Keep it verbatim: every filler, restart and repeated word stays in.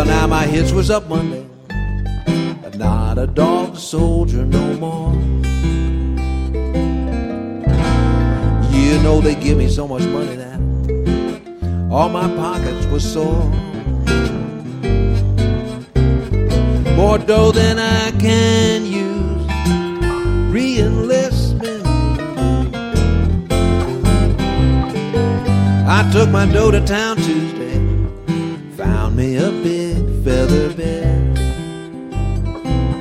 now my hitch was up Monday. Not a dog soldier no more. You know they give me so much money that all my pockets were sore. More dough than I can use, re-enlistment. I took my dough to town Tuesday, found me a big feather bed.